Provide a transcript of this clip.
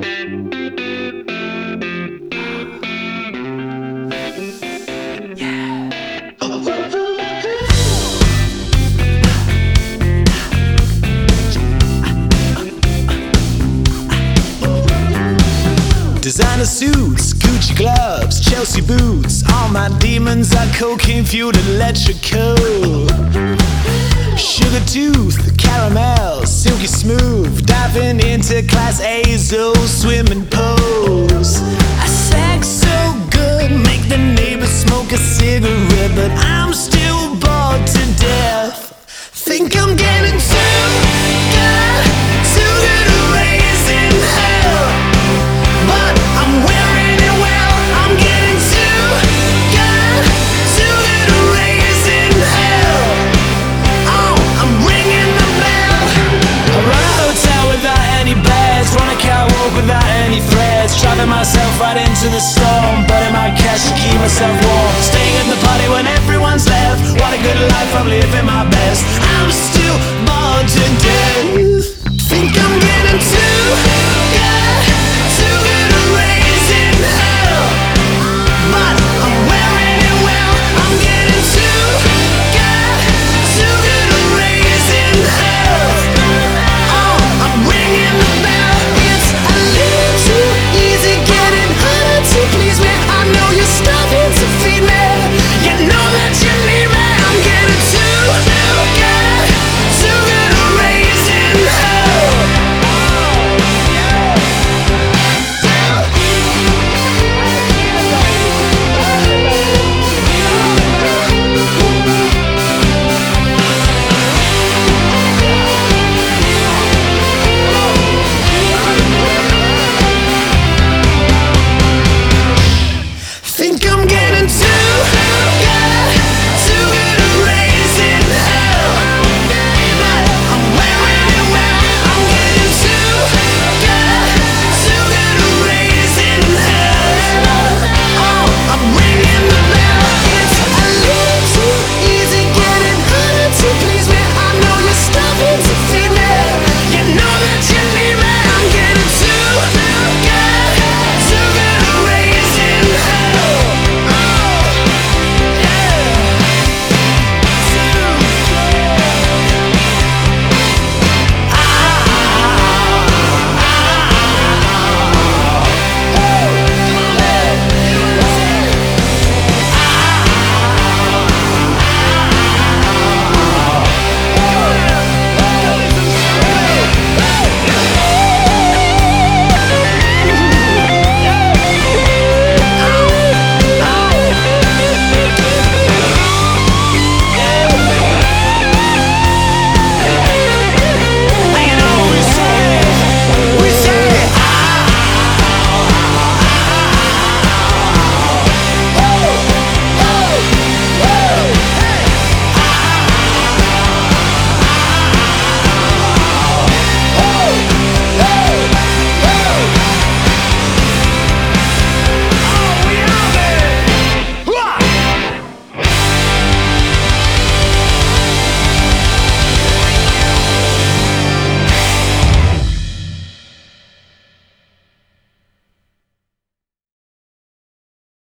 Designer suits, Gucci gloves, Chelsea boots. All my demons are cocaine fueled electrical. Sugar tooth, caramel, silky smooth. Diving into class A's, old swimming pools. I sex so good, make the neighbors smoke a cigarette, but I'm still bored to death. Think I'm getting too good to raise in hell, but I'm wearing it well. I'm getting too good to raise in hell. Oh, I'm ringing the bell. I run a hotel without any beds, run a catwalk without any threads, driving myself right into the storm, burning my cash to keep myself warm, staying at the party when everyone's left. What a good life, I'm living my best.